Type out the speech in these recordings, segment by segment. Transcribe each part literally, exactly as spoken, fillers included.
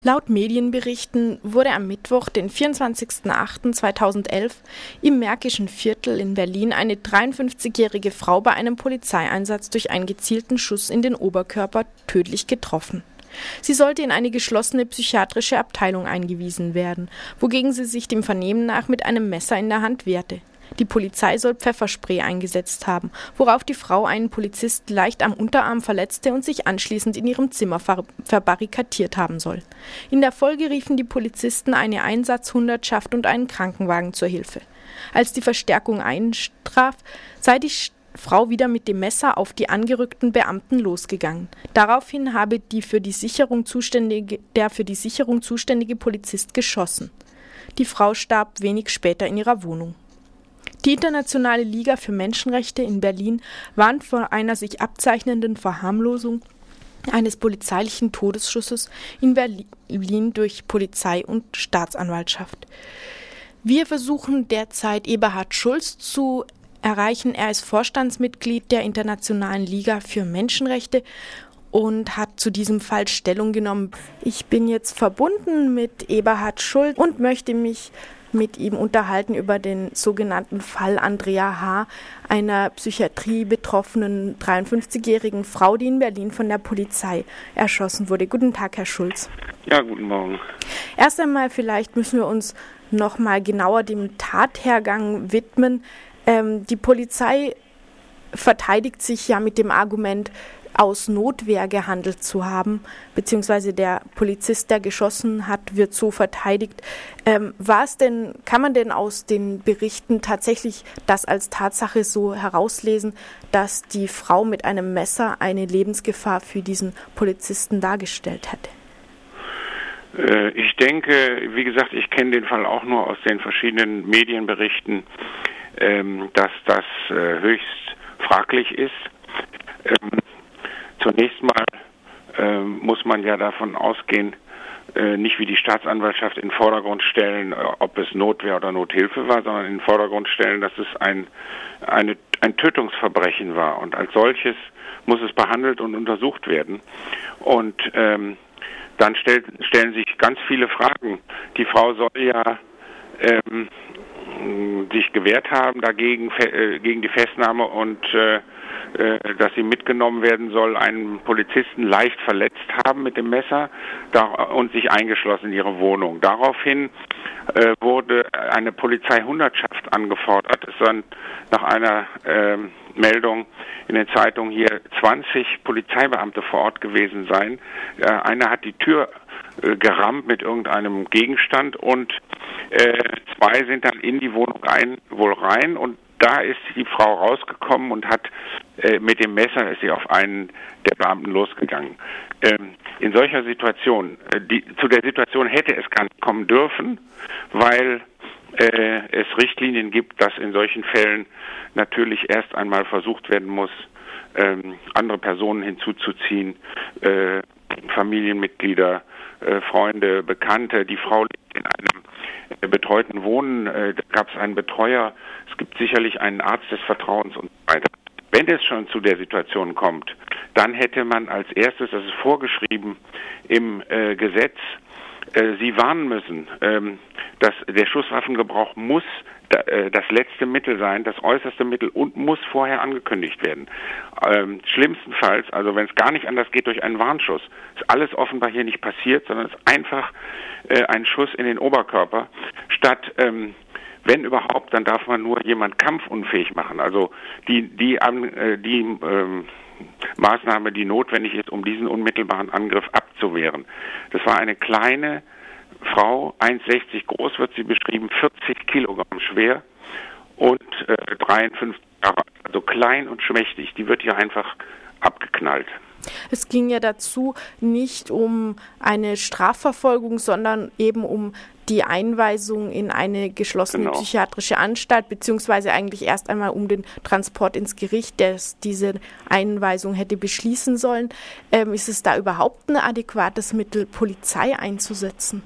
Laut Medienberichten wurde am Mittwoch, den vierundzwanzigsten achten zweitausendelf, im Märkischen Viertel in Berlin eine dreiundfünfzigjährige Frau bei einem Polizeieinsatz durch einen gezielten Schuss in den Oberkörper tödlich getroffen. Sie sollte in eine geschlossene psychiatrische Abteilung eingewiesen werden, wogegen sie sich dem Vernehmen nach mit einem Messer in der Hand wehrte. Die Polizei soll Pfefferspray eingesetzt haben, worauf die Frau einen Polizisten leicht am Unterarm verletzte und sich anschließend in ihrem Zimmer ver- verbarrikadiert haben soll. In der Folge riefen die Polizisten eine Einsatzhundertschaft und einen Krankenwagen zur Hilfe. Als die Verstärkung eintraf, sei die Frau wieder mit dem Messer auf die angerückten Beamten losgegangen. Daraufhin habe die für die Sicherung zuständige, der für die Sicherung zuständige Polizist geschossen. Die Frau starb wenig später in ihrer Wohnung. Die Internationale Liga für Menschenrechte in Berlin warnt vor einer sich abzeichnenden Verharmlosung eines polizeilichen Todesschusses in Berlin durch Polizei und Staatsanwaltschaft. Wir versuchen derzeit Eberhard Schulz zu erreichen. Er ist Vorstandsmitglied der Internationalen Liga für Menschenrechte und hat zu diesem Fall Stellung genommen. Ich bin jetzt verbunden mit Eberhard Schulz und möchte mich mit ihm unterhalten über den sogenannten Fall Andrea H., einer Psychiatrie betroffenen dreiundfünfzigjährigen Frau, die in Berlin von der Polizei erschossen wurde. Guten Tag, Herr Schulz. Ja, guten Morgen. Erst einmal vielleicht müssen wir uns noch mal genauer dem Tathergang widmen. Ähm, die Polizei verteidigt sich ja mit dem Argument, aus Notwehr gehandelt zu haben, beziehungsweise der Polizist, der geschossen hat, wird so verteidigt. Ähm, war es denn, kann man denn aus den Berichten tatsächlich das als Tatsache so herauslesen, dass die Frau mit einem Messer eine Lebensgefahr für diesen Polizisten dargestellt hat? Äh, ich denke, wie gesagt, ich kenne den Fall auch nur aus den verschiedenen Medienberichten, ähm, dass das äh, höchst fraglich ist. Ähm, Zunächst mal äh, muss man ja davon ausgehen, äh, nicht wie die Staatsanwaltschaft in den Vordergrund stellen, äh, ob es Notwehr oder Nothilfe war, sondern in den Vordergrund stellen, dass es ein, eine, ein Tötungsverbrechen war. Und als solches muss es behandelt und untersucht werden. Und ähm, dann stellt, stellen sich ganz viele Fragen. Die Frau soll ja ähm, sich gewehrt haben dagegen, äh, gegen die Festnahme und äh, dass sie mitgenommen werden soll, einen Polizisten leicht verletzt haben mit dem Messer und sich eingeschlossen in ihre Wohnung. Daraufhin äh, wurde eine Polizeihundertschaft angefordert. Es sollen nach einer äh, Meldung in den Zeitungen hier zwanzig Polizeibeamte vor Ort gewesen sein. Äh, einer hat die Tür äh, gerammt mit irgendeinem Gegenstand und äh, zwei sind dann in die Wohnung ein, wohl rein, und da ist die Frau rausgekommen und hat äh, mit dem Messer ist sie auf einen der Beamten losgegangen. Ähm, in solcher Situation, äh, die, zu der Situation hätte es gar nicht kommen dürfen, weil äh, es Richtlinien gibt, dass in solchen Fällen natürlich erst einmal versucht werden muss, ähm, andere Personen hinzuzuziehen, äh, Familienmitglieder, äh, Freunde, Bekannte. Die Frau lebt in einem äh, betreuten Wohnen, äh, da gab es einen Betreuer, es gibt sicherlich einen Arzt des Vertrauens und so weiter. Wenn es schon zu der Situation kommt, dann hätte man als erstes, das ist vorgeschrieben im äh, Gesetz, äh, sie warnen müssen, ähm, dass der Schusswaffengebrauch muss da, äh, das letzte Mittel sein, das äußerste Mittel, und muss vorher angekündigt werden. Ähm, schlimmstenfalls, also wenn es gar nicht anders geht, durch einen Warnschuss. Ist alles offenbar hier nicht passiert, sondern es ist einfach äh, ein Schuss in den Oberkörper. Statt ähm, Wenn überhaupt, dann darf man nur jemand kampfunfähig machen. Also die die äh, die ähm, Maßnahme, die notwendig ist, um diesen unmittelbaren Angriff abzuwehren. Das war eine kleine Frau, eins Komma sechzig groß wird sie beschrieben, vierzig Kilogramm schwer und äh, dreiundfünfzig Jahre alt. Also klein und schmächtig. Die wird hier einfach abgeknallt. Es ging ja dazu nicht um eine Strafverfolgung, sondern eben um die Einweisung in eine geschlossene genau. psychiatrische Anstalt, beziehungsweise eigentlich erst einmal um den Transport ins Gericht, der diese Einweisung hätte beschließen sollen. Ähm, ist es da überhaupt ein adäquates Mittel, Polizei einzusetzen?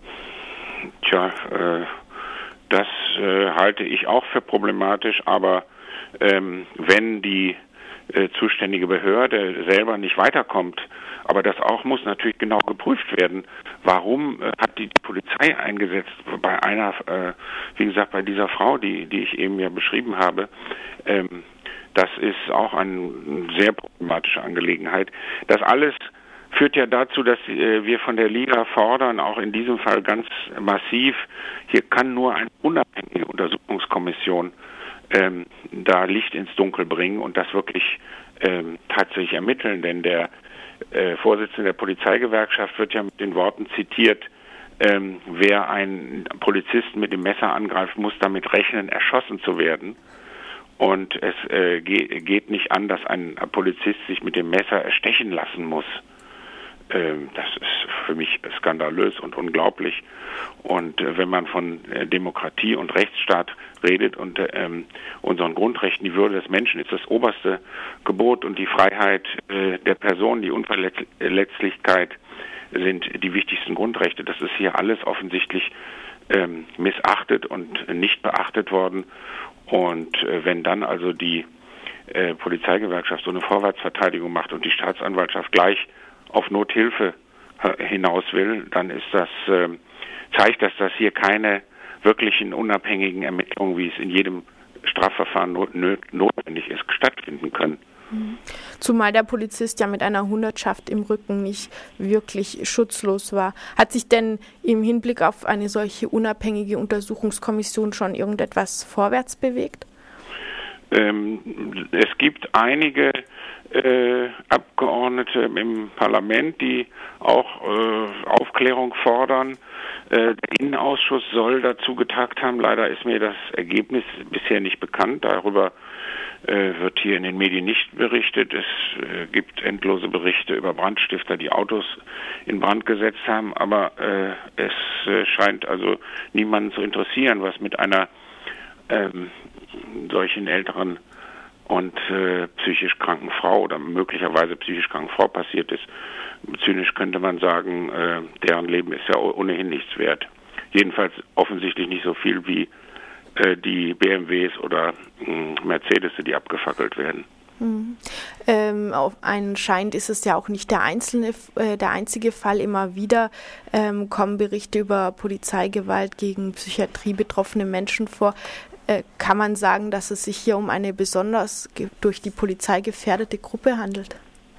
Tja, äh, das äh, halte ich auch für problematisch, aber ähm, wenn die äh, zuständige Behörde selber nicht weiterkommt. Aber das auch muss natürlich genau geprüft werden. Warum äh, hat die Polizei eingesetzt bei einer, äh, wie gesagt, bei dieser Frau, die, die ich eben ja beschrieben habe? Ähm, das ist auch eine sehr problematische Angelegenheit. Das alles führt ja dazu, dass äh, wir von der Liga fordern, auch in diesem Fall ganz massiv, hier kann nur eine unabhängige Untersuchungskommission ähm, da Licht ins Dunkel bringen und das wirklich ähm, tatsächlich ermitteln, denn der äh, Vorsitzende der Polizeigewerkschaft wird ja mit den Worten zitiert, ähm, wer einen Polizisten mit dem Messer angreift, muss damit rechnen, erschossen zu werden. Und es äh, ge- geht nicht an, dass ein Polizist sich mit dem Messer erstechen lassen muss. Ähm, das ist für mich skandalös und unglaublich. Und äh, wenn man von äh, Demokratie und Rechtsstaat redet und ähm, unseren Grundrechten, die Würde des Menschen ist das oberste Gebot und die Freiheit äh, der Person, die Unverletzlichkeit sind die wichtigsten Grundrechte. Das ist hier alles offensichtlich ähm, missachtet und nicht beachtet worden. Und äh, wenn dann also die äh, Polizeigewerkschaft so eine Vorwärtsverteidigung macht und die Staatsanwaltschaft gleich auf Nothilfe äh, hinaus will, dann ist das äh, zeigt das, dass hier keine wirklichen unabhängigen Ermittlungen, wie es in jedem Strafverfahren not- notwendig ist, stattfinden können. Zumal der Polizist ja mit einer Hundertschaft im Rücken nicht wirklich schutzlos war. Hat sich denn im Hinblick auf eine solche unabhängige Untersuchungskommission schon irgendetwas vorwärts bewegt? Ähm, es gibt einige äh, Abgeordnete im Parlament, die auch äh, Aufklärung fordern. Äh, der Innenausschuss soll dazu getagt haben. Leider ist mir das Ergebnis bisher nicht bekannt. Darüber äh, wird hier in den Medien nicht berichtet. Es äh, gibt endlose Berichte über Brandstifter, die Autos in Brand gesetzt haben. Aber äh, es äh, scheint also niemanden zu interessieren, was mit einer ähm, solchen älteren und äh, psychisch kranken Frau oder möglicherweise psychisch kranken Frau passiert ist. Zynisch könnte man sagen, äh, deren Leben ist ja ohnehin nichts wert. Jedenfalls offensichtlich nicht so viel wie äh, die B M Ws oder mh, Mercedes, die abgefackelt werden. Mhm. Ähm, auf anscheinend ist es ja auch nicht der einzelne, äh, der einzige Fall. Immer wieder ähm, kommen Berichte über Polizeigewalt gegen psychiatriebetroffene Menschen vor. Äh, kann man sagen, dass es sich hier um eine besonders ge- durch die Polizei gefährdete Gruppe handelt?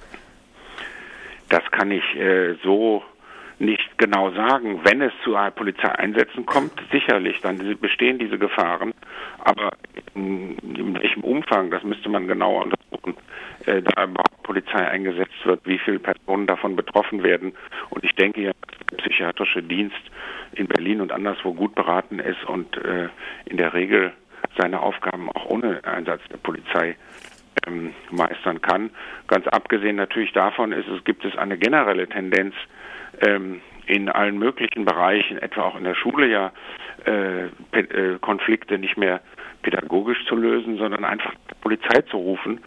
Das kann ich äh, so nicht genau sagen. Wenn es zu Polizeieinsätzen kommt, sicherlich, dann bestehen diese Gefahren. Aber in, in welchem Umfang, das müsste man genauer untersuchen, äh, da überhaupt Polizei eingesetzt wird, wie viele Personen davon betroffen werden. Und ich denke ja, der psychiatrische Dienst in Berlin und anderswo gut beraten ist und äh, in der Regel seine Aufgaben auch ohne Einsatz der Polizei ähm, meistern kann. Ganz abgesehen natürlich davon ist es, gibt es eine generelle Tendenz ähm, in allen möglichen Bereichen, etwa auch in der Schule ja, äh, P- äh, Konflikte nicht mehr pädagogisch zu lösen, sondern einfach die Polizei zu rufen.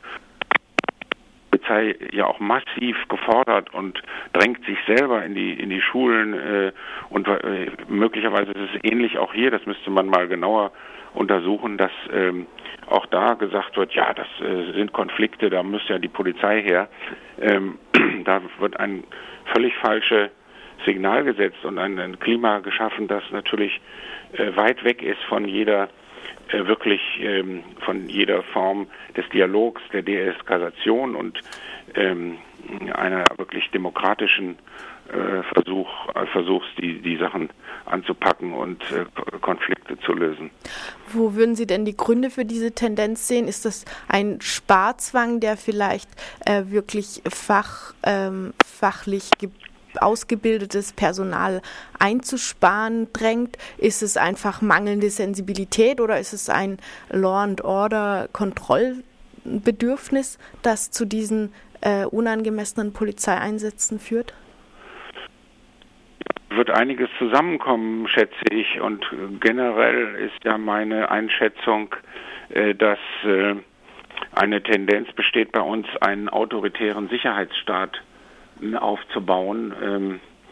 Die Polizei ja auch massiv gefordert und drängt sich selber in die in die Schulen äh, und äh, möglicherweise ist es ähnlich auch hier, das müsste man mal genauer untersuchen, dass ähm, auch da gesagt wird, ja, das äh, sind Konflikte, da muss ja die Polizei her. Ähm, da wird ein völlig falsches Signal gesetzt und ein, ein Klima geschaffen, das natürlich äh, weit weg ist von jeder äh, wirklich ähm, von jeder Form des Dialogs, der Deeskalation und ähm, einer wirklich demokratischen äh, Versuch, äh, Versuchs, die, die Sachen anzupacken und äh, Konflikte zu lösen. Wo würden Sie denn die Gründe für diese Tendenz sehen? Ist das ein Sparzwang, der vielleicht äh, wirklich fach, ähm, fachlich ge- ausgebildetes Personal einzusparen drängt? Ist es einfach mangelnde Sensibilität oder ist es ein Law and Order Kontrollbedürfnis, das zu diesen äh, unangemessenen Polizeieinsätzen führt? Wird einiges zusammenkommen, schätze ich. Und generell ist ja meine Einschätzung, äh, dass äh, eine Tendenz besteht bei uns, einen autoritären Sicherheitsstaat aufzubauen. Ähm,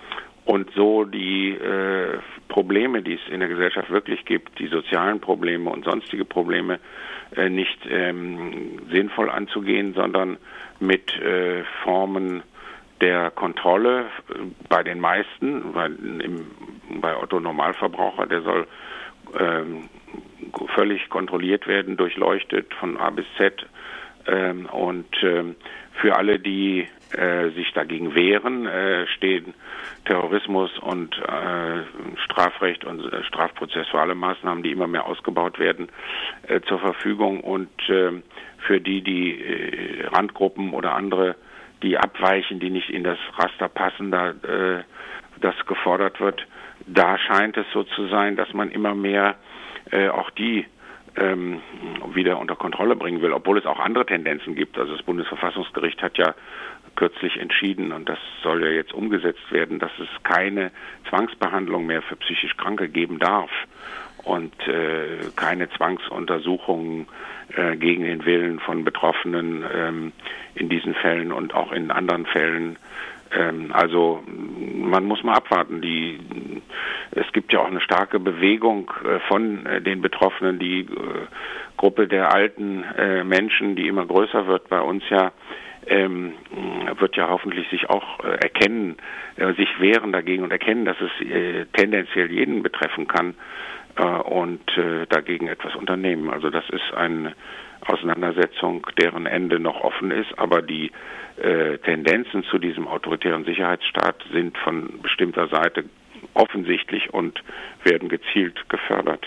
und so die äh, Probleme, die es in der Gesellschaft wirklich gibt, die sozialen Probleme und sonstige Probleme, äh, nicht ähm, sinnvoll anzugehen, sondern mit äh, Formen der Kontrolle äh, bei den meisten, bei, im, bei Otto Normalverbraucher, der soll ähm, völlig kontrolliert werden, durchleuchtet von A bis Z, ähm, und ähm, für alle, die äh, sich dagegen wehren, äh, stehen Terrorismus und äh, Strafrecht und äh, strafprozessuale Maßnahmen, die immer mehr ausgebaut werden, äh, zur Verfügung, und äh, für die, die äh, Randgruppen oder andere, die abweichen, die nicht in das Raster passen, da äh, das gefordert wird, da scheint es so zu sein, dass man immer mehr äh, auch die ähm, wieder unter Kontrolle bringen will, obwohl es auch andere Tendenzen gibt. Also das Bundesverfassungsgericht hat ja kürzlich entschieden, und das soll ja jetzt umgesetzt werden, dass es keine Zwangsbehandlung mehr für psychisch Kranke geben darf und äh, keine Zwangsuntersuchungen äh, gegen den Willen von Betroffenen ähm, in diesen Fällen und auch in anderen Fällen. Ähm, also man muss mal abwarten. Die, es gibt ja auch eine starke Bewegung äh, von äh, den Betroffenen, die äh, Gruppe der alten äh, Menschen, die immer größer wird bei uns ja, ähm, wird ja hoffentlich sich auch äh, erkennen, äh, sich wehren dagegen und erkennen, dass es äh, tendenziell jeden betreffen kann, äh, und äh, dagegen etwas unternehmen. Also das ist eine Auseinandersetzung, deren Ende noch offen ist, aber die äh, Tendenzen zu diesem autoritären Sicherheitsstaat sind von bestimmter Seite offensichtlich und werden gezielt gefördert.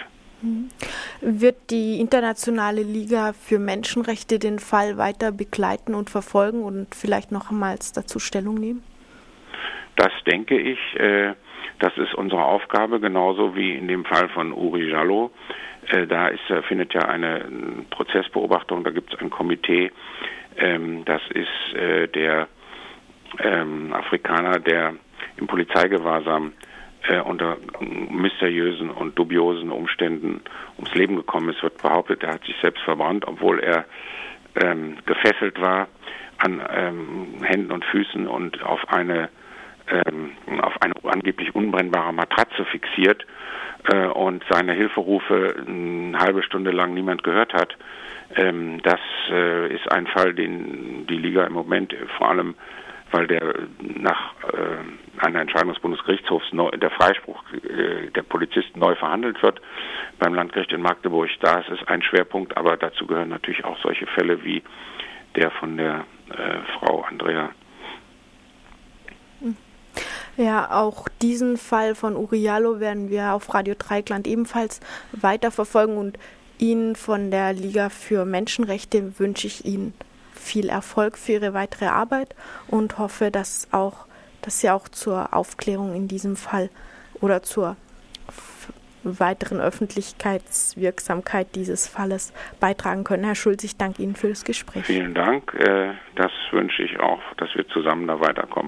Wird die Internationale Liga für Menschenrechte den Fall weiter begleiten und verfolgen und vielleicht nochmals dazu Stellung nehmen? Das denke ich. Äh, das ist unsere Aufgabe, genauso wie in dem Fall von Uri Jallo. Äh, da ist, findet ja eine Prozessbeobachtung, da gibt es ein Komitee. Ähm, das ist äh, der ähm, Afrikaner, der im Polizeigewahrsam Äh, unter mysteriösen und dubiosen Umständen ums Leben gekommen ist. Wird behauptet, er hat sich selbst verbrannt, obwohl er ähm, gefesselt war an ähm, Händen und Füßen und auf eine ähm, auf eine angeblich unbrennbare Matratze fixiert äh, und seine Hilferufe eine halbe Stunde lang niemand gehört hat. Ähm, das äh, ist ein Fall, den die Liga im Moment vor allem, weil der nach äh, einer Entscheidung des Bundesgerichtshofs neu, der Freispruch äh, der Polizisten neu verhandelt wird beim Landgericht in Magdeburg. Da ist es ein Schwerpunkt, aber dazu gehören natürlich auch solche Fälle wie der von der äh, Frau Andrea. Ja, auch diesen Fall von Uri Jallo werden wir auf Radio Dreieckland ebenfalls weiterverfolgen, und Ihnen von der Liga für Menschenrechte wünsche ich Ihnen viel Erfolg für Ihre weitere Arbeit und hoffe, dass auch, dass Sie auch zur Aufklärung in diesem Fall oder zur f- weiteren Öffentlichkeitswirksamkeit dieses Falles beitragen können. Herr Schulz, ich danke Ihnen für das Gespräch. Vielen Dank. Das wünsche ich auch, dass wir zusammen da weiterkommen.